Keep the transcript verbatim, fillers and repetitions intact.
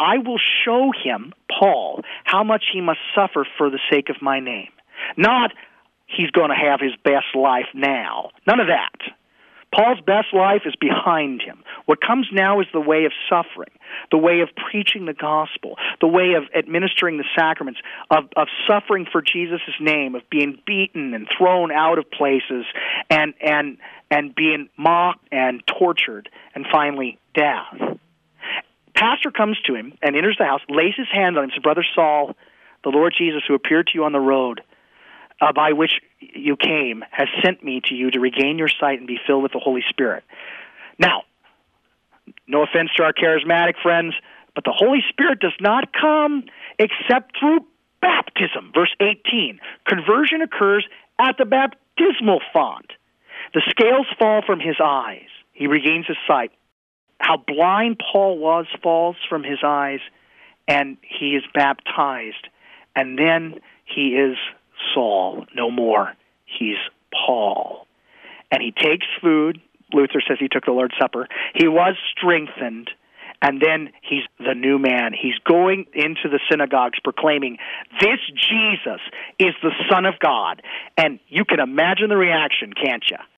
I will show him, Paul, how much he must suffer for the sake of my name. Not, he's going to have his best life now. None of that. Paul's best life is behind him. What comes now is the way of suffering, the way of preaching the gospel, the way of administering the sacraments, of, of suffering for Jesus' name, of being beaten and thrown out of places, and and and being mocked and tortured, and finally death. Pastor comes to him and enters the house, lays his hand on him, says, Brother Saul, the Lord Jesus, who appeared to you on the road, Uh, by which you came, has sent me to you to regain your sight and be filled with the Holy Spirit. Now, no offense to our charismatic friends, but the Holy Spirit does not come except through baptism. Verse eighteen, conversion occurs at the baptismal font. The scales fall from his eyes. He regains his sight. How blind Paul was falls from his eyes, and he is baptized. And then he is Saul, no more. He's Paul. And he takes food. Luther says he took the Lord's Supper. He was strengthened, and then he's the new man. He's going into the synagogues proclaiming, this Jesus is the Son of God. And you can imagine the reaction, can't you?